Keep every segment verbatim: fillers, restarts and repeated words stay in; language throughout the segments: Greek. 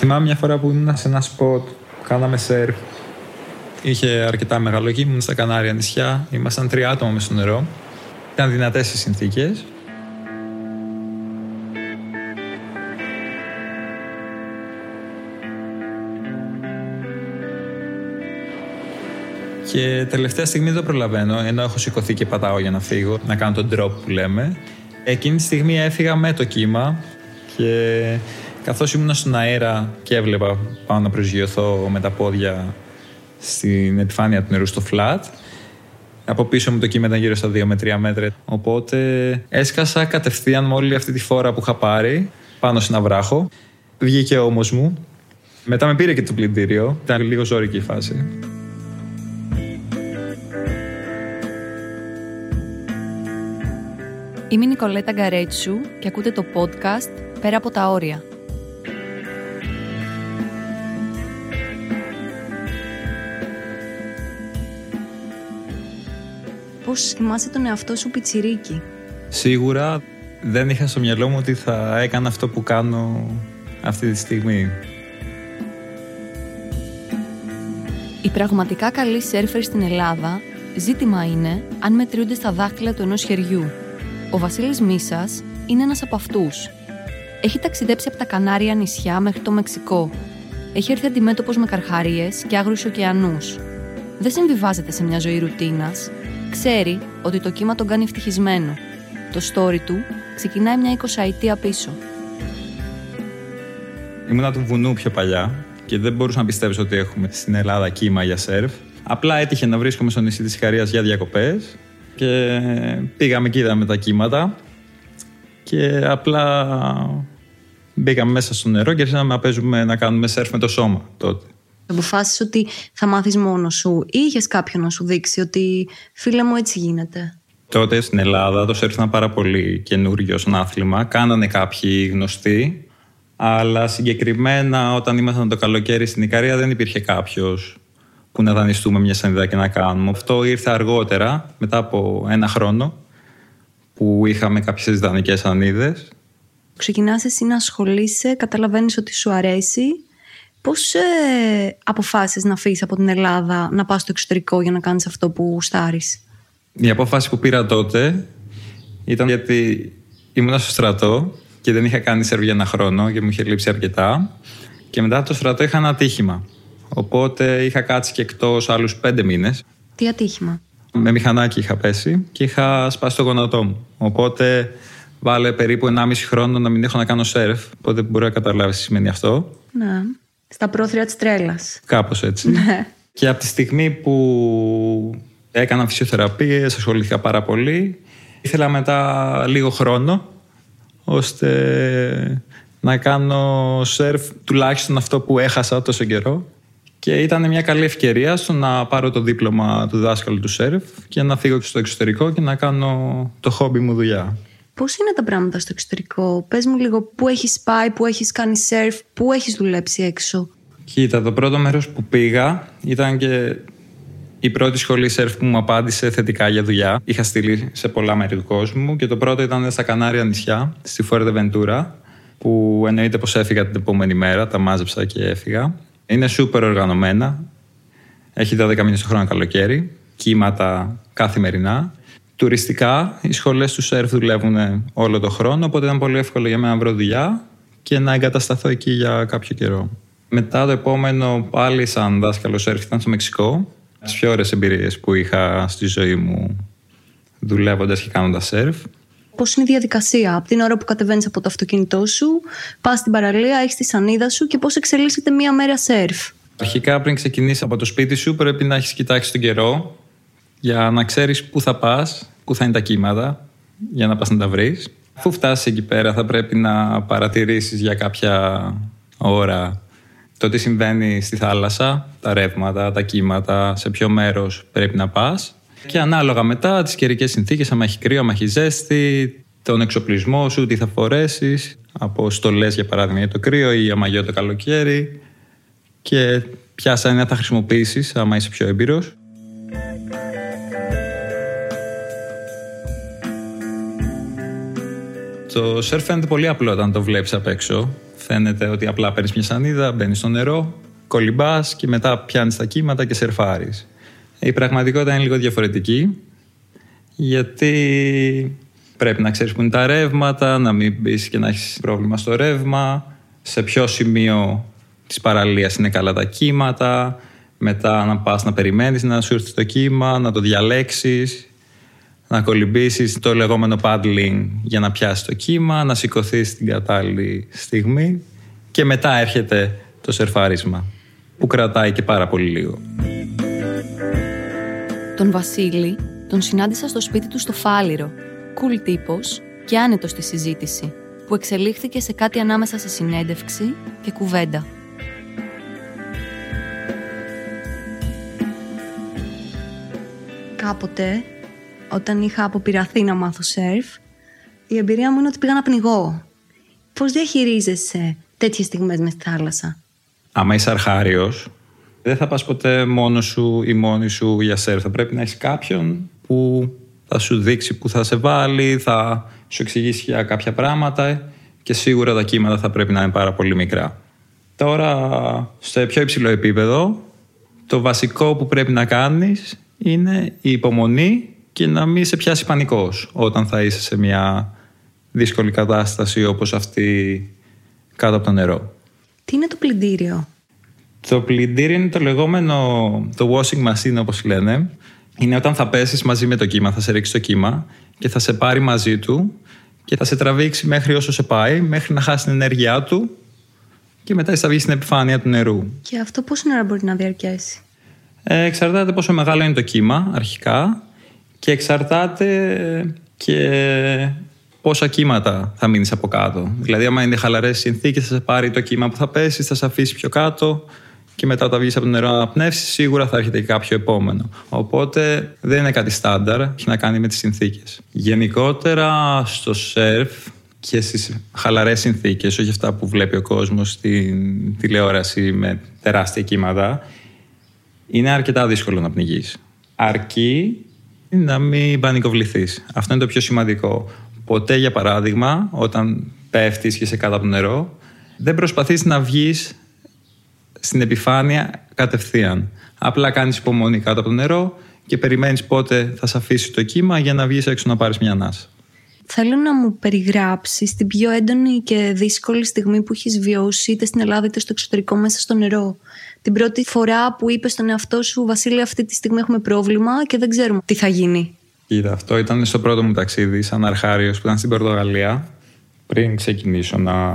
Θυμάμαι μια φορά που ήμουν σε ένα σποτ, κάναμε σερφ. Είχε αρκετά μεγάλο κύμα, ήμουν στα Κανάρια νησιά. Ήμασταν τρία άτομα μες στο νερό. Ήταν δυνατές οι συνθήκες. Και τελευταία στιγμή δεν προλαβαίνω, ενώ έχω σηκωθεί και πατάω για να φύγω, να κάνω τον drop που λέμε. Εκείνη τη στιγμή έφυγα με το κύμα και καθώς ήμουν στον αέρα και έβλεπα πάω να προσγειωθώ με τα πόδια στην επιφάνεια του νερού στο flat, από πίσω μου το κύμα ήταν γύρω στα δύο με τρία μέτρα. Οπότε έσκασα κατευθείαν με όλη αυτή τη φόρα που είχα πάρει πάνω σε ένα βράχο. Βγήκε ο ώμος μου. Μετά με πήρε και το πλυντήριο. Ήταν λίγο ζώρικη η φάση. Είμαι η Νικολέτα Γκαρέτσου και ακούτε το podcast «Πέρα από τα όρια». Πώς θυμάσαι τον εαυτό σου πιτσιρίκι? Σίγουρα δεν είχα στο μυαλό μου ότι θα έκανα αυτό που κάνω αυτή τη στιγμή. Οι πραγματικά καλοί σέρφερ στην Ελλάδα, ζήτημα είναι αν μετριούνται στα δάχτυλα του ενός χεριού. Ο Βασίλης Μίσας είναι ένας από αυτούς. Έχει ταξιδέψει από τα Κανάρια νησιά μέχρι το Μεξικό. Έχει έρθει αντιμέτωπος με καρχαρίες και άγριους ωκεανούς. Δεν συμβιβάζεται σε μια ζωή ρουτίνας. Ξέρει ότι το κύμα τον κάνει ευτυχισμένο. Το story του ξεκινάει μια εικοσαετία πίσω. Ήμουνα του βουνού πιο παλιά και δεν μπορούσα να πιστέψω ότι έχουμε στην Ελλάδα κύμα για σερφ. Απλά έτυχε να βρίσκομαι στο νησί της Ικαρίας για διακοπές και πήγαμε και είδαμε τα κύματα και απλά μπήκαμε μέσα στο νερό και άρχισαμε να παίζουμε, να κάνουμε σερφ με το σώμα τότε. Αποφάσισες ότι θα μάθεις μόνος σου ή είχες κάποιον να σου δείξει ότι φίλε μου έτσι γίνεται? Τότε στην Ελλάδα το σερφ ήταν πάρα πολύ καινούριο σαν άθλημα. Κάνανε κάποιοι γνωστοί, αλλά συγκεκριμένα όταν ήμασταν το καλοκαίρι στην Ικαρία δεν υπήρχε κάποιος που να δανειστούμε μια σανίδα και να κάνουμε. Αυτό ήρθε αργότερα, μετά από ένα χρόνο, που είχαμε κάποιες ιδανικές σανίδες. Ξεκινάς εσύ να ασχολείσαι, καταλαβαίνεις ότι σου αρέσει. Πώς ε, αποφάσισες να φύγεις από την Ελλάδα, να πας στο εξωτερικό για να κάνεις αυτό που γουστάρεις? Η απόφαση που πήρα τότε ήταν γιατί ήμουν στο στρατό και δεν είχα κάνει σερβ για ένα χρόνο και μου είχε λείψει αρκετά. Και μετά το στρατό είχα ένα ατύχημα. Οπότε είχα κάτσει και εκτός άλλους πέντε μήνες. Τι ατύχημα? Με μηχανάκι είχα πέσει και είχα σπάσει το γόνατό μου. Οπότε βάλε περίπου ενάμιση χρόνο να μην έχω να κάνω σερφ. Οπότε μπορεί να καταλάβεις τι σημαίνει αυτό. Ναι. Στα πρόθυρα της τρέλας. Κάπως έτσι. Ναι. Και από τη στιγμή που έκανα φυσιοθεραπείες, ασχολήθηκα πάρα πολύ, ήθελα μετά λίγο χρόνο ώστε να κάνω σερφ τουλάχιστον αυτό που έχασα τόσο καιρό. Και ήταν μια καλή ευκαιρία στο να πάρω το δίπλωμα του δάσκαλου του σερφ και να φύγω στο εξωτερικό και να κάνω το χόμπι μου δουλειά. Πώς είναι τα πράγματα στο εξωτερικό? Πες μου λίγο πού έχεις πάει, πού έχεις κάνει σερφ, πού έχεις δουλέψει έξω. Κοίτα, το πρώτο μέρος που πήγα ήταν και η πρώτη σχολή σερφ που μου απάντησε θετικά για δουλειά. Είχα στείλει σε πολλά μέρη του κόσμου και το πρώτο ήταν στα Κανάρια νησιά, στη Φορτεβεντούρα, που εννοείται πως έφυγα την επόμενη μέρα, τα μάζεψα και έφυγα. Είναι σούπερ οργανωμένα. Έχει δώδεκα μήνες το χρόνο καλοκαίρι. Κύματα καθημερινά. Τουριστικά, οι σχολές του σερφ δουλεύουν όλο το χρόνο. Οπότε ήταν πολύ εύκολο για μένα να βρω δουλειά και να εγκατασταθώ εκεί για κάποιο καιρό. Μετά το επόμενο, πάλι σαν δάσκαλο σερφ, ήταν στο Μεξικό. Τις πιο ωραίες εμπειρίες που είχα στη ζωή μου δουλεύοντας και κάνοντας σερφ. Πώς είναι η διαδικασία από την ώρα που κατεβαίνεις από το αυτοκίνητό σου, πας στην παραλία, έχεις τη σανίδα σου και πώς εξελίσσεται μία μέρα σερφ? Αρχικά, πριν ξεκινήσεις από το σπίτι σου, πρέπει να έχεις κοιτάξει τον καιρό για να ξέρεις πού θα πας, πού θα είναι τα κύματα, για να πας να τα βρεις. Αφού φτάσεις εκεί πέρα, θα πρέπει να παρατηρήσεις για κάποια ώρα το τι συμβαίνει στη θάλασσα, τα ρεύματα, τα κύματα, σε ποιο μέρος πρέπει να πας. Και ανάλογα μετά τις καιρικές συνθήκες, άμα έχει κρύο, άμα έχει ζέστη, τον εξοπλισμό σου, τι θα φορέσεις, από στολές για παράδειγμα για το κρύο ή αμαγιό το καλοκαίρι, και ποια σανίδα θα χρησιμοποιήσεις άμα είσαι πιο έμπειρος. Το σερφ φαίνεται πολύ απλό όταν το βλέπεις απ' έξω. Φαίνεται ότι απλά παίρνεις μια σανίδα, μπαίνεις στο νερό, κολυμπάς και μετά πιάνεις τα κύματα και σερφάρεις. Η πραγματικότητα είναι λίγο διαφορετική, γιατί πρέπει να ξέρεις που είναι τα ρεύματα, να μην μπεις και να έχεις πρόβλημα στο ρεύμα, σε ποιο σημείο της παραλίας είναι καλά τα κύματα, μετά να πας να περιμένεις να σου έρθει το κύμα, να το διαλέξεις, να κολυμπήσεις το λεγόμενο paddling για να πιάσεις το κύμα, να σηκωθείς την κατάλληλη στιγμή και μετά έρχεται το σερφάρισμα, που κρατάει και πάρα πολύ λίγο. Τον Βασίλη τον συνάντησα στο σπίτι του στο Φάληρο, cool τύπος και άνετος στη συζήτηση, που εξελίχθηκε σε κάτι ανάμεσα σε συνέντευξη και κουβέντα. Κάποτε, όταν είχα αποπειραθεί να μάθω σερφ, η εμπειρία μου είναι ότι πήγα να πνιγώ. Πώς διαχειρίζεσαι τέτοιες στιγμές μες στη θάλασσα? Άμα είσαι αρχάριος, δεν θα πας ποτέ μόνος σου ή μόνη σου για σερφ. Θα πρέπει να έχεις κάποιον που θα σου δείξει που θα σε βάλει, θα σου εξηγήσει για κάποια πράγματα και σίγουρα τα κύματα θα πρέπει να είναι πάρα πολύ μικρά. Τώρα, σε πιο υψηλό επίπεδο, το βασικό που πρέπει να κάνεις είναι η υπομονή και να μην σε πιάσει πανικός όταν θα είσαι σε μια δύσκολη κατάσταση όπως αυτή κάτω από το νερό. Τι είναι το πλυντήριο? Το πλυντήριο είναι το λεγόμενο, το washing machine όπως λένε. Είναι όταν θα πέσεις μαζί με το κύμα, θα σε ρίξει το κύμα και θα σε πάρει μαζί του και θα σε τραβήξει μέχρι όσο σε πάει, μέχρι να χάσει την ενέργειά του και μετά θα βγει στην επιφάνεια του νερού. Και αυτό πόση ώρα μπορεί να διαρκέσει? Ε, εξαρτάται πόσο μεγάλο είναι το κύμα αρχικά και εξαρτάται και πόσα κύματα θα μείνεις από κάτω. Δηλαδή, άμα είναι χαλαρές συνθήκες, θα σε πάρει το κύμα που θα πέσει, θα σε αφήσει πιο κάτω και μετά όταν βγεις από το νερό να πνεύσεις, σίγουρα θα έρχεται και κάποιο επόμενο. Οπότε δεν είναι κάτι στάνταρ, έχει να κάνει με τις συνθήκες. Γενικότερα στο σερφ και στις χαλαρές συνθήκες, όχι αυτά που βλέπει ο κόσμος στην τηλεόραση με τεράστια κύματα, είναι αρκετά δύσκολο να πνιγείς. Αρκεί να μην πανικοβληθείς. Αυτό είναι το πιο σημαντικό. Ποτέ, για παράδειγμα, όταν πέφτεις και είσαι κάτω από το νερό, δεν προσπαθείς να βγεις στην επιφάνεια κατευθείαν. Απλά κάνεις υπομονή κάτω από το νερό και περιμένεις πότε θα σε αφήσει το κύμα για να βγεις έξω να πάρεις μια ανάσα. Θέλω να μου περιγράψεις την πιο έντονη και δύσκολη στιγμή που έχεις βιώσει είτε στην Ελλάδα είτε στο εξωτερικό μέσα στο νερό. Την πρώτη φορά που είπες στον εαυτό σου, Βασίλη, αυτή τη στιγμή έχουμε πρόβλημα και δεν ξέρουμε τι θα γίνει. Κοίτα, αυτό ήταν στο πρώτο μου ταξίδι σαν αρχάριος που ήταν στην Πορτογαλία, πριν ξεκινήσω να,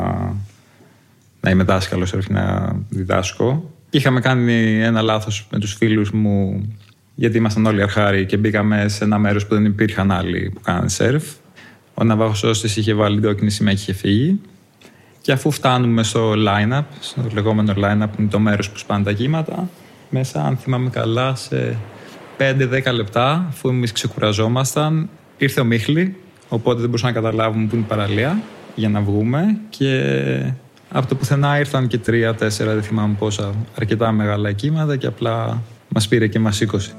να είμαι δάσκαλος, έρθει να διδάσκω. Είχαμε κάνει ένα λάθος με τους φίλους μου, γιατί ήμασταν όλοι αρχάριοι και μπήκαμε σε ένα μέρος που δεν υπήρχαν άλλοι που κάνανε σερφ. Ο ναυαγός της είχε βάλει την κόκκινη σημαία και είχε φύγει. Και αφού φτάνουμε στο line-up, στο λεγόμενο line-up, που είναι το μέρος που σπάνε τα κύματα, μέσα, αν θυμάμαι καλά, σε πέντε δέκα λεπτά, αφού εμείς ξεκουραζόμασταν, ήρθε ο Μίχλη, οπότε δεν μπορούσαμε να καταλάβουμε πού είναι η παραλία για να βγούμε. Και από το πουθενά ήρθαν και τρία, τέσσερα, δεν θυμάμαι πόσα, αρκετά μεγάλα κύματα και απλά μας πήρε και μας σήκωσε.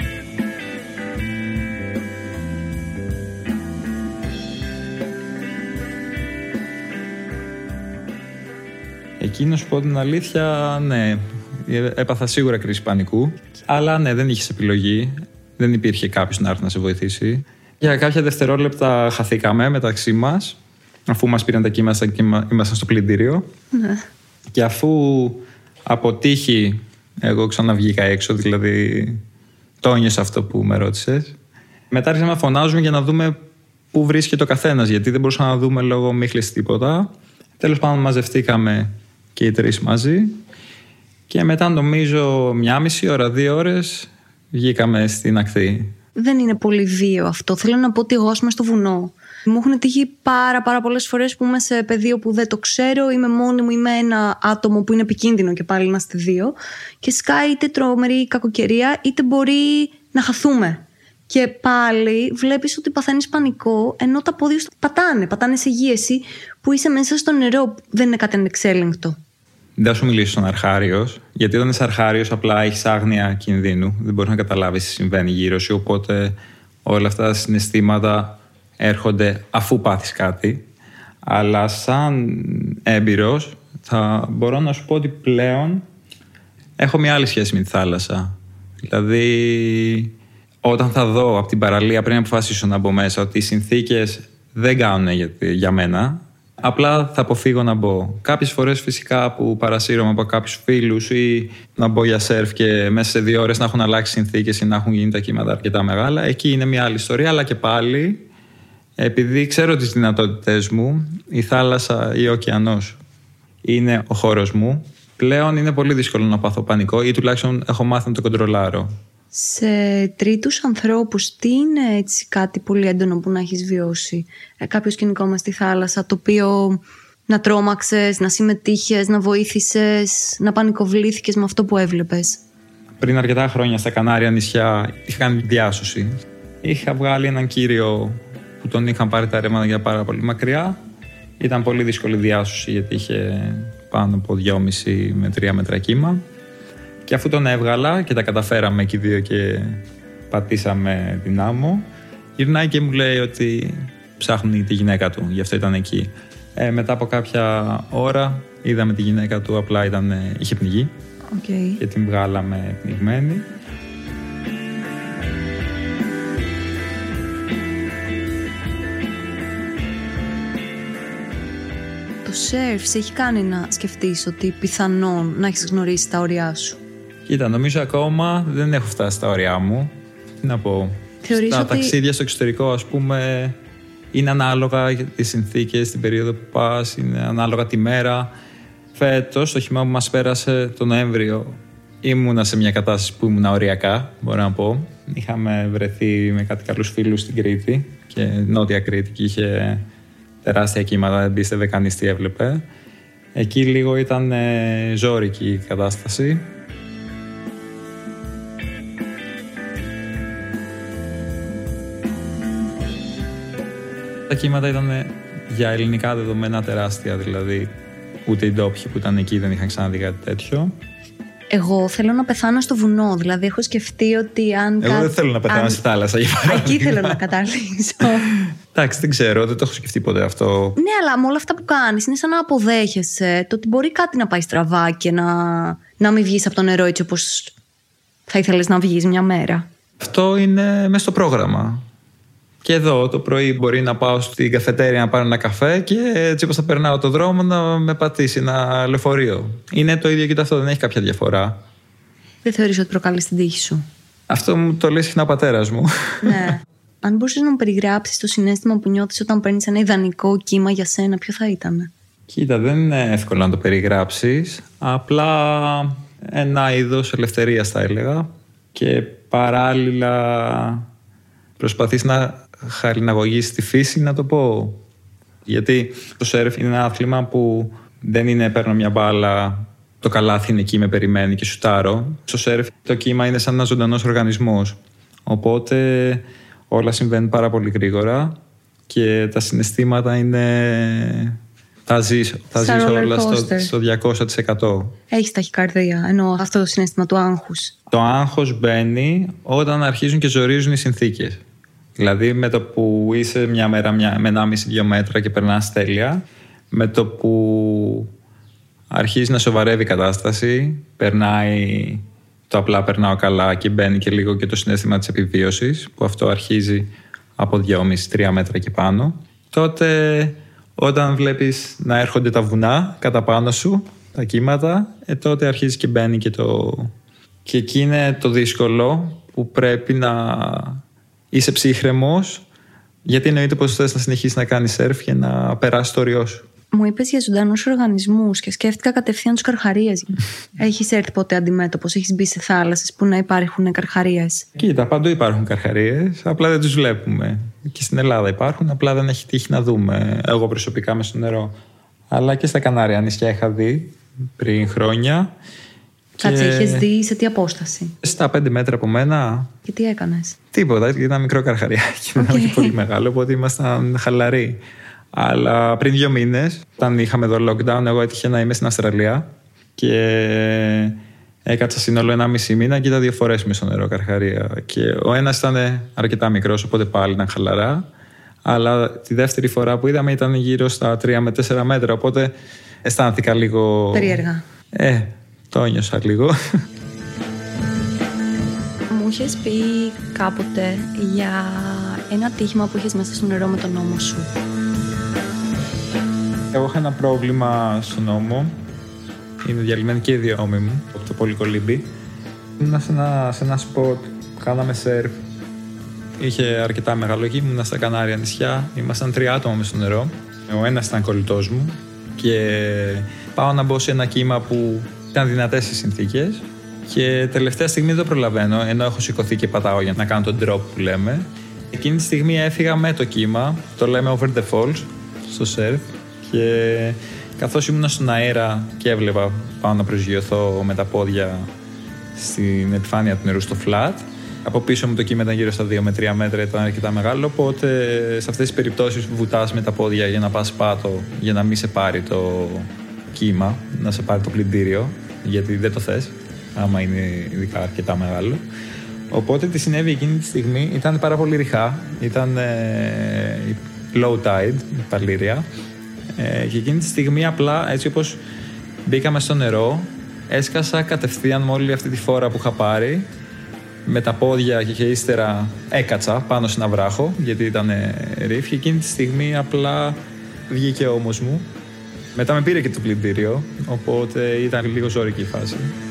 Εκείνο, σου πω την αλήθεια, ναι, έπαθα σίγουρα κρίση πανικού. Αλλά ναι, δεν είχες επιλογή. Δεν υπήρχε κάποιος να έρθει να σε βοηθήσει. Για κάποια δευτερόλεπτα χαθήκαμε μεταξύ μας, αφού μας πήραν τα κύματα και ήμασταν στο πλυντήριο. Ναι. Και αφού από τύχη εγώ ξαναβγήκα έξω, δηλαδή το ένιωσα αυτό που με ρώτησες, μετά άρχισαμε να φωνάζουμε για να δούμε πού βρίσκεται ο καθένας, γιατί δεν μπορούσαμε να δούμε λόγω Μίχλης τίποτα. Τέλος πάντων, μαζευτήκαμε και οι τρεις μαζί και μετά νομίζω μια μισή ώρα, δύο ώρες βγήκαμε στην ακτή. Δεν είναι πολύ βίαιο αυτό. Θέλω να πω ότι εγώ είμαι στο βουνό. Μου έχουν τύχει πάρα πάρα πολλές φορές που είμαι σε πεδίο που δεν το ξέρω, είμαι μόνη μου, είμαι ένα άτομο που είναι επικίνδυνο και πάλι να είστε δύο και σκάει είτε τρομερή κακοκαιρία είτε μπορεί να χαθούμε. Και πάλι βλέπεις ότι παθαίνεις πανικό, ενώ τα πόδια σου πατάνε, πατάνε σε γύεση που είσαι μέσα στο νερό. Δεν είναι κάτι ανεξέλεγκτο. Δεν θα σου μιλήσω στον αρχάριος, γιατί όταν είσαι αρχάριος απλά έχεις άγνοια κινδύνου. Δεν μπορείς να καταλάβεις τι συμβαίνει γύρω σου. Οπότε όλα αυτά τα συναισθήματα έρχονται αφού πάθεις κάτι. Αλλά σαν έμπειρος θα μπορώ να σου πω ότι πλέον έχω μια άλλη σχέση με τη θάλασσα. Δηλαδή, όταν θα δω από την παραλία πριν αποφασίσω να μπω μέσα ότι οι συνθήκες δεν κάνουν για, για μένα, απλά θα αποφύγω να μπω. Κάποιες φορές φυσικά που παρασύρωμαι από κάποιους φίλους ή να μπω για σερφ και μέσα σε δύο ώρες να έχουν αλλάξει συνθήκες ή να έχουν γίνει τα κύματα αρκετά μεγάλα, εκεί είναι μια άλλη ιστορία. Αλλά και πάλι, επειδή ξέρω τις δυνατότητες μου, η θάλασσα ή ο ωκεανός είναι ο χώρος μου, πλέον είναι πολύ δύσκολο να πάθω πανικό ή τουλάχιστον έχω μάθει να το κοντρολάρω. Σε τρίτους ανθρώπους, τι είναι έτσι κάτι πολύ έντονο που να έχεις βιώσει? Ε, κάποιο σκηνικό μες στη θάλασσα, το οποίο να τρόμαξες, να συμμετείχες, να βοήθησες, να πανικοβλήθηκες με αυτό που έβλεπες? Πριν αρκετά χρόνια στα Κανάρια νησιά είχα κάνει διάσωση. Είχα βγάλει έναν κύριο που τον είχαν πάρει τα ρεύματα για πάρα πολύ μακριά. Ήταν πολύ δύσκολη διάσωση γιατί είχε πάνω από δυόμισι με τρία μέτρα κύμα. Και αφού τον έβγαλα και τα καταφέραμε εκεί δύο και πατήσαμε την άμμο, γυρνάει και μου λέει ότι ψάχνει τη γυναίκα του, γι' αυτό ήταν εκεί. Ε, μετά από κάποια ώρα είδαμε τη γυναίκα του, απλά ήταν, είχε πνιγεί okay. και την βγάλαμε πνιγμένη. Το σερφ σε έχει κάνει να σκεφτείς ότι πιθανόν να έχεις γνωρίσει τα όρια σου? Κοίτα, νομίζω ακόμα δεν έχω φτάσει στα όρια μου. Τι να πω. Θεωρείς στα ότι... ταξίδια στο εξωτερικό, ας πούμε, είναι ανάλογα τις συνθήκες, την περίοδο που πας, είναι ανάλογα τη μέρα. Φέτος, το χειμώνα που μας πέρασε το Νοέμβριο, ήμουνα σε μια κατάσταση που ήμουνα οριακά, μπορώ να πω. Είχαμε βρεθεί με κάτι καλούς φίλους στην Κρήτη και νότια Κρήτη και είχε τεράστια κύματα, δεν πίστευε κανείς τι έβλεπε. Εκεί λίγο ήταν ε, ζώρικη η κατάσταση. Τα κύματα ήταν για ελληνικά δεδομένα τεράστια, δηλαδή ούτε οι ντόπιοι που ήταν εκεί δεν είχαν ξαναδεί κάτι τέτοιο. Εγώ θέλω να πεθάνω στο βουνό, δηλαδή έχω σκεφτεί ότι αν... Εγώ κά... δεν θέλω να πεθάνω αν... στη θάλασσα, για παράδειγμα. Εκεί θέλω να καταλήξω. Εντάξει, δεν ξέρω, δεν το έχω σκεφτεί ποτέ αυτό. Ναι, αλλά με όλα αυτά που κάνεις είναι σαν να αποδέχεσαι το ότι μπορεί κάτι να πάει στραβά και να, να μην βγεις από το νερό έτσι όπως θα ήθελες να βγεις μια μέρα. Αυτό είναι μέσα στο πρόγραμμα. Και εδώ το πρωί μπορεί να πάω στην καφετέρια να πάρω ένα καφέ και έτσι όπως θα περνάω το δρόμο να με πατήσει ένα λεωφορείο. Είναι το ίδιο και το αυτό, δεν έχει κάποια διαφορά. Δεν θεωρείς ότι προκαλείς την τύχη σου? Αυτό μου το λέει συχνά ο πατέρας μου. Ναι. Αν μπορούσες να μου περιγράψεις το συναίσθημα που νιώθεις όταν παίρνεις ένα ιδανικό κύμα για σένα, ποιο θα ήταν? Κοίτα, δεν είναι εύκολο να το περιγράψεις. Απλά ένα είδος ελευθερίας θα έλεγα. Και παράλληλα προσπαθείς να χαλιναγωγείς τη φύση, να το πω. Γιατί το σερφ είναι ένα άθλημα που δεν είναι παίρνω μια μπάλα, το καλάθι είναι εκεί, με περιμένει και σουτάρω. Στο σερφ το κύμα είναι σαν ένας ζωντανός οργανισμός. Οπότε όλα συμβαίνουν πάρα πολύ γρήγορα και τα συναισθήματα είναι... Τα ζεις, τα ζεις όλα στο, στο διακόσια τοις εκατό. Έχεις ταχυκαρδία, εννοώ αυτό το συναίσθημα του άγχους. Το άγχος μπαίνει όταν αρχίζουν και ζορίζουν οι συνθήκες. Δηλαδή με το που είσαι μια μέρα μια, με ενάμιση δύο μέτρα και περνάς τέλεια, με το που αρχίζει να σοβαρεύει η κατάσταση, περνάει το απλά περνάω καλά και μπαίνει και λίγο και το συναίσθημα της επιβίωσης, που αυτό αρχίζει από δυόμισι τρία μέτρα και πάνω, τότε όταν βλέπεις να έρχονται τα βουνά κατά πάνω σου, τα κύματα, ε, τότε αρχίζει και μπαίνει και το... Και εκεί είναι το δύσκολο που πρέπει να είσαι ψύχρεμος, γιατί εννοείται πως θες να συνεχίσεις να κάνεις σερφ και να περάσεις το όριό σου. Μου είπες για ζωντανούς οργανισμούς και σκέφτηκα κατευθείαν τους καρχαρίες. Έχεις έρθει ποτέ αντιμέτωπος, έχεις μπει σε θάλασσες που να υπάρχουν καρχαρίες? Κοίτα, παντού υπάρχουν καρχαρίες, απλά δεν τους βλέπουμε. Και στην Ελλάδα υπάρχουν, απλά δεν έχει τύχει να δούμε. Εγώ προσωπικά μες στο νερό. Αλλά και στα Κανάρια νησιά είχα δει πριν χρόνια. Κάτσε, και... είχες δει σε τι απόσταση? Στα πέντε μέτρα από μένα. Και τι έκανες? Τίποτα, ήταν ένα μικρό καρχαριάκι. Okay. Ήταν και πολύ μεγάλο, οπότε ήμασταν χαλαροί. Αλλά πριν δύο μήνες, όταν είχαμε εδώ lockdown, εγώ έτυχε να είμαι στην Αυστραλία και έκατσα σύνολο ένα μισή μήνα και είδα δύο φορές μες στο νερό καρχαρία. Και ο ένας ήταν αρκετά μικρός, οπότε πάλι ήταν χαλαρά. Αλλά τη δεύτερη φορά που είδαμε ήταν γύρω στα τρία με τέσσερα μέτρα. Οπότε αισθάνθηκα λίγο. Περίεργα. Ε, το ένιωσα λίγο. Μου είχες πει κάποτε για ένα ατύχημα που είχες μέσα στο νερό με τον ώμο σου. Εγώ είχα ένα πρόβλημα στον ώμο. Είναι διαλυμένη και οι δύο ώμοι μου από το πολυκολύμπι. Ήμουν σε ένα, σε ένα σποτ που κάναμε σερφ. Είχε αρκετά μεγάλο γη, ήμουν στα Κανάρια νησιά. Ήμασταν τρία άτομα μες στο νερό. Ο ένας ήταν κολλητός μου και πάω να μπω σε ένα κύμα που ήταν δυνατές οι συνθήκες. Και τελευταία στιγμή δεν το προλαβαίνω, ενώ έχω σηκωθεί και πατάω για να κάνω τον drop που λέμε. Εκείνη τη στιγμή έφυγα με το κύμα, το λέμε over the falls, στο σερφ. Και καθώς ήμουν στον αέρα και έβλεπα πάω να προσγειωθώ με τα πόδια στην επιφάνεια του νερού στο flat. Από πίσω μου το κύμα ήταν γύρω στα δύο με τρία μέτρα, ήταν αρκετά μεγάλο. Οπότε σε αυτές τις περιπτώσεις βουτάς με τα πόδια για να πας πάτο, για να μην σε πάρει το κύμα, να σε πάρει το πλυντήριο, γιατί δεν το θες, άμα είναι ειδικά αρκετά μεγάλο. Οπότε τι συνέβη εκείνη τη στιγμή, ήταν πάρα πολύ ρηχά, ήταν ε, low tide, η παλήρια. Ε, και εκείνη τη στιγμή απλά έτσι όπως μπήκαμε στο νερό, έσκασα κατευθείαν με όλη αυτή τη φόρα που είχα πάρει με τα πόδια και, και ύστερα έκατσα πάνω σε ένα βράχο γιατί ήταν ρίφ και εκείνη τη στιγμή απλά βγήκε ο ώμος μου. Μετά με πήρε και το πλυντήριο, οπότε ήταν λίγο ζώρικη η φάση.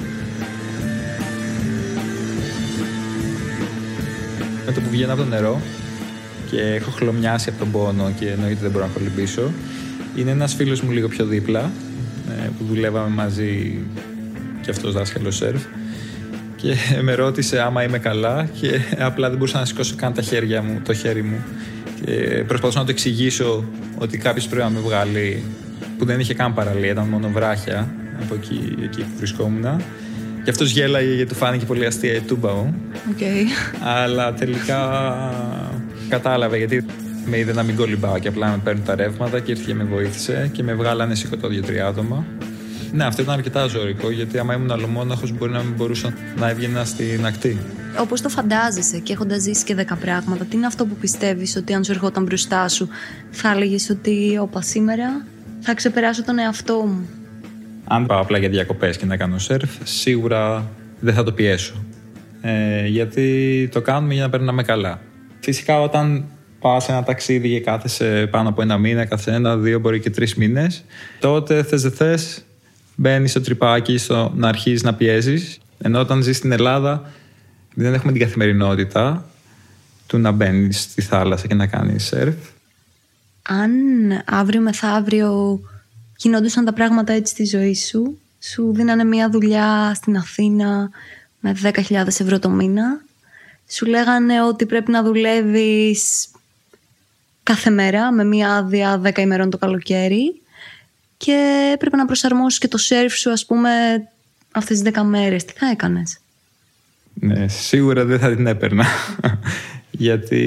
Με το που βγαίνω από το νερό και έχω χλωμιάσει από τον πόνο και εννοείται δεν μπορώ να κολυμπήσω, είναι ένας φίλος μου λίγο πιο δίπλα που δουλεύαμε μαζί και αυτός δάσκαλο σερφ και με ρώτησε άμα είμαι καλά και απλά δεν μπορούσα να σηκώσω καν τα χέρια μου, το χέρι μου και προσπαθούσα να το εξηγήσω ότι κάποιος πρέπει να με βγάλει που δεν είχε καν παραλία, ήταν μόνο βράχια από εκεί, εκεί που βρισκόμουν και αυτός γέλαγε γιατί του φάνηκε πολύ αστεία η τούμπα μου okay. Αλλά τελικά κατάλαβε γιατί με είδε να μην κολυμπάω και απλά με παίρνουν τα ρεύματα και ήρθε και με βοήθησε και με βγάλανε σηκωτό δύο-τρία άτομα. Ναι, αυτό ήταν αρκετά ζώρικο γιατί άμα ήμουν αλλομόναχος μπορεί να μην μπορούσα να έβγαινα στην ακτή. Όπως το φαντάζεσαι και έχοντας ζήσει και δέκα πράγματα, τι είναι αυτό που πιστεύεις ότι αν σου ερχόταν μπροστά σου θα έλεγες ότι όπα σήμερα θα ξεπεράσω τον εαυτό μου? Αν πάω απλά για διακοπές και να κάνω σερφ, σίγουρα δεν θα το πιέσω. Ε, γιατί το κάνουμε για να περνάμε καλά. Φυσικά όταν πας σε ένα ταξίδι και κάθεσαι πάνω από ένα μήνα, κάθεσαι ένα, δύο, μπορεί και τρεις μήνες, τότε θες δεν θες, μπαίνεις στο τρυπάκι στο να αρχίσεις να πιέζεις. Ενώ όταν ζεις στην Ελλάδα, δεν έχουμε την καθημερινότητα του να μπαίνεις στη θάλασσα και να κάνεις σερφ. Αν αύριο μεθαύριο γινόντουσαν τα πράγματα έτσι στη ζωή σου, σου δίνανε μια δουλειά στην Αθήνα με δέκα χιλιάδες ευρώ το μήνα, σου λέγανε ότι πρέπει να δουλεύεις κάθε μέρα με μια άδεια δέκα ημερών το καλοκαίρι και πρέπει να προσαρμόσεις και το σερφ σου, ας πούμε, αυτές τις δέκα μέρες, τι θα έκανες? Ναι, σίγουρα δεν θα την έπαιρνα. Γιατί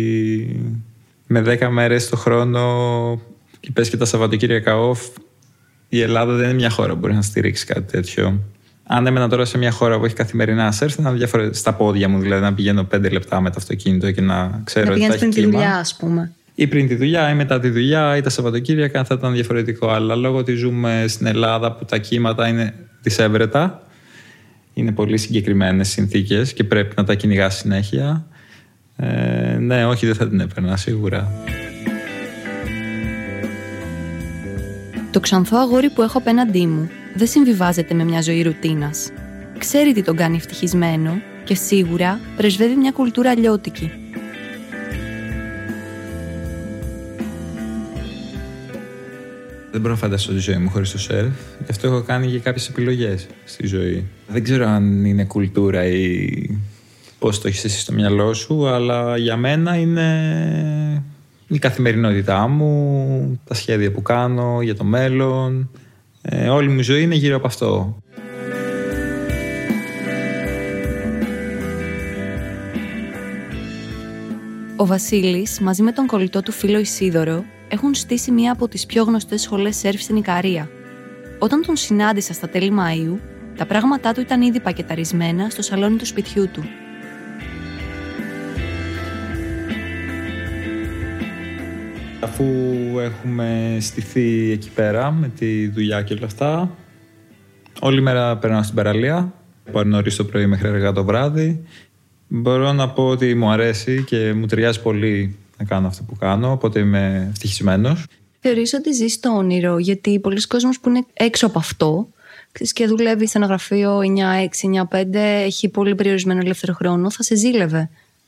με δέκα μέρες το χρόνο και πες και τα Σαββατοκύριακα off, η Ελλάδα δεν είναι μια χώρα που μπορεί να στηρίξει κάτι τέτοιο. Αν έμενα τώρα σε μια χώρα που έχει καθημερινά σερφ, θα ήταν διαφορετικό στα πόδια μου, δηλαδή να πηγαίνω πέντε λεπτά με το αυτοκίνητο και να ξέρω να ότι θα έχει πριν κύμα. τη δουλειά, ας πούμε. Ή πριν τη δουλειά ή μετά τη δουλειά ή τα Σαββατοκύριακα θα ήταν διαφορετικό. Αλλά λόγω ότι ζούμε στην Ελλάδα που τα κύματα είναι δυσέβρετα, είναι πολύ συγκεκριμένες συνθήκες και πρέπει να τα κυνηγάς συνέχεια. Ε, ναι, όχι, δεν θα την έπαιρνα σίγουρα. Το ξανθό αγόρι που έχω απέναντί μου δεν συμβιβάζεται με μια ζωή ρουτίνας. Ξέρει τι τον κάνει ευτυχισμένο και σίγουρα πρεσβεύει μια κουλτούρα αλλιώτικη. Δεν μπορώ να φανταστώ τη ζωή μου χωρίς το σερφ. Γι' αυτό έχω κάνει και κάποιες επιλογές στη ζωή. Δεν ξέρω αν είναι κουλτούρα ή πώς το έχεις εσύ στο μυαλό σου, αλλά για μένα είναι η καθημερινότητά μου, τα σχέδια που κάνω για το μέλλον. Ε, όλη μου η ζωή είναι γύρω από αυτό. Ο Βασίλης, μαζί με τον κολλητό του φίλο Ισίδωρο, έχουν στήσει μία από τις πιο γνωστές σχολές σερφ στην Ικαρία. Όταν τον συνάντησα στα τέλη Μαΐου, τα πράγματά του ήταν ήδη πακεταρισμένα στο σαλόνι του σπιτιού του. αφού έχουμε στηθεί εκεί πέρα με τη δουλειά και όλα αυτά, όλη μέρα περνάω στην παραλία, από νωρίς το πρωί μέχρι αργά το βράδυ. Μπορώ να πω ότι μου αρέσει και μου ταιριάζει πολύ να κάνω αυτό που κάνω, οπότε είμαι ευτυχισμένος. Θεωρείς ότι ζεις το όνειρο, γιατί πολλοί κόσμος που είναι έξω από αυτό και δουλεύει σε ένα γραφείο εννιά έξι εννιά πέντε, έχει πολύ περιορισμένο ελεύθερο χρόνο, θα σε ζήλευε?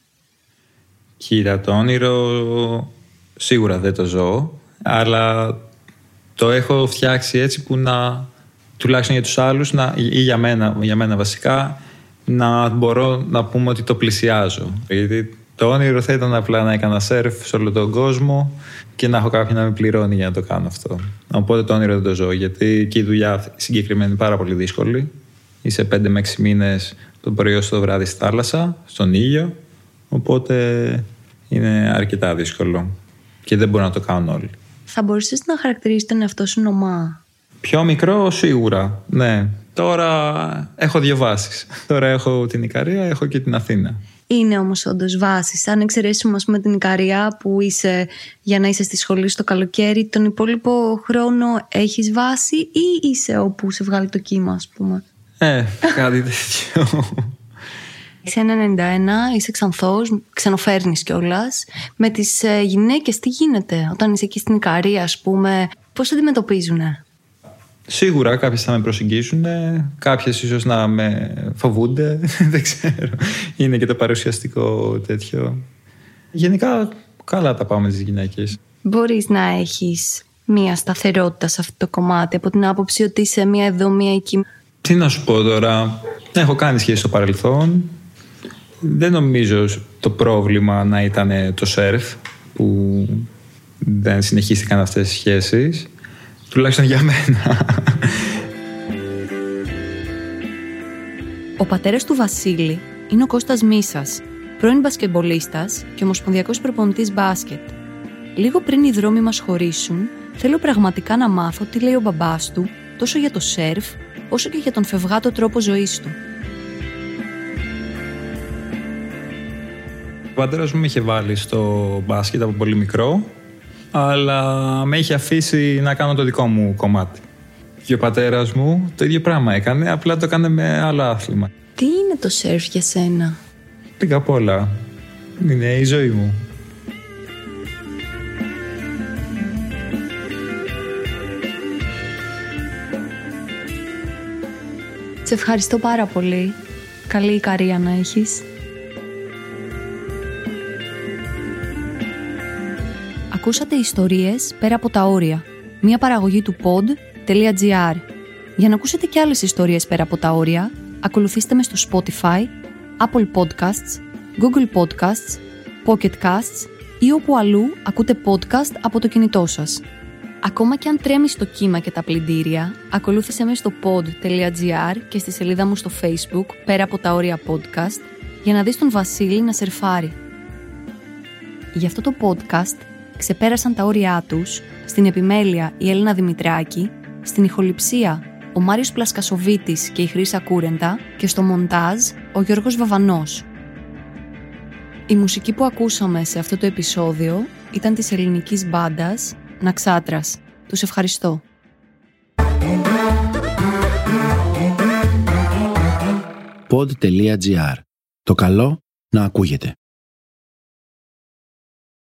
Κοίτα, το όνειρο σίγουρα δεν το ζω, αλλά το έχω φτιάξει έτσι που να, τουλάχιστον για τους άλλους να, ή για μένα, για μένα βασικά, να μπορώ να πούμε ότι το πλησιάζω. Γιατί το όνειρο θα ήταν απλά να έκανα σερφ σε όλο τον κόσμο και να έχω κάποιον να με πληρώνει για να το κάνω αυτό. Οπότε το όνειρο δεν το ζω, γιατί και η δουλειά συγκεκριμένη είναι πάρα πολύ δύσκολη. Είσαι πέντε με έξι μήνες το πρωί στο βράδυ στη θάλασσα, στον ήλιο. Οπότε είναι αρκετά δύσκολο και δεν μπορούν να το κάνουν όλοι. Θα μπορούσες να χαρακτηρίσεις τον εαυτό σου νομά? Πιο μικρό σίγουρα, ναι. Τώρα έχω δύο βάσεις. Τώρα έχω την Ικαρία, έχω και την Αθήνα. Είναι όμως όντως βάσεις. Αν εξαιρέσουμε ας πούμε την Ικαρία που είσαι για να είσαι στη σχολή στο καλοκαίρι, τον υπόλοιπο χρόνο έχεις βάση ή είσαι όπου σε βγάλει το κύμα, ας πούμε? Ε, κάτι τέτοιο. Είσαι ένα ενενήντα ένα, είσαι ξανθός, ξενοφέρνεις κιόλας. Με τις ε, γυναίκες τι γίνεται όταν είσαι εκεί στην Ικαρία, ας πούμε, πώς σε αντιμετωπίζουνε? Σίγουρα κάποιες θα με προσεγγίσουν, κάποιες ίσως να με φοβούνται, δεν ξέρω. Είναι και το παρουσιαστικό τέτοιο. Γενικά καλά τα πάμε τις γυναίκες. Μπορείς να έχεις μία σταθερότητα σε αυτό το κομμάτι, από την άποψη ότι είσαι μία εδώ, μία εκεί? Τι να σου πω τώρα, έχω κάνει σχέση στο παρελθόν. Δεν νομίζω το πρόβλημα να ήταν το σερφ που δεν συνεχίστηκαν αυτές τις σχέσεις. Τουλάχιστον για μένα. Ο πατέρας του Βασίλη είναι ο Κώστας Μίσας, πρώην μπασκετμπολίστας και ομοσπονδιακός προπονητής μπάσκετ. Λίγο πριν οι δρόμοι μας χωρίσουν, θέλω πραγματικά να μάθω τι λέει ο μπαμπάς του, τόσο για το σερφ, όσο και για τον φευγάτο τρόπο ζωής του. Ο πατέρας μου με είχε βάλει στο μπάσκετ από πολύ μικρό, αλλά με είχε αφήσει να κάνω το δικό μου κομμάτι. Και ο πατέρας μου το ίδιο πράγμα έκανε, απλά το έκανε με άλλο άθλημα. Τι είναι το σερφ για σένα? Λίγα απ' όλα. Είναι η ζωή μου. Σε ευχαριστώ πάρα πολύ. Καλή Ικαρία να έχεις. Ακούσατε ιστορίες πέρα από τα όρια. Μια παραγωγή του pod τελεία gr. Για να ακούσετε και άλλες ιστορίες πέρα από τα όρια, ακολουθήστε με στο Spotify, Apple Podcasts, Google Podcasts, Pocket Casts ή όπου αλλού ακούτε podcast από το κινητό σας. Ακόμα και αν τρέμει στο κύμα και τα πλυντήρια, ακολούθησε με στο pod τελεία gr και στη σελίδα μου στο Facebook πέρα από τα όρια podcast για να δεις τον Βασίλη να σερφάρει. Για αυτό το podcast ξεπέρασαν τα όρια τους, στην επιμέλεια η Έλληνα Δημητράκη, στην ηχοληψία ο Μάριος Πλασκασοβίτης και η Χρύσα Κούρεντα και στο μοντάζ ο Γιώργος Βαβανός. Η μουσική που ακούσαμε σε αυτό το επεισόδιο ήταν της ελληνικής μπάντας Ναξάτρας. Τους ευχαριστώ. pod τελεία gr. Το καλό να ακούγεται.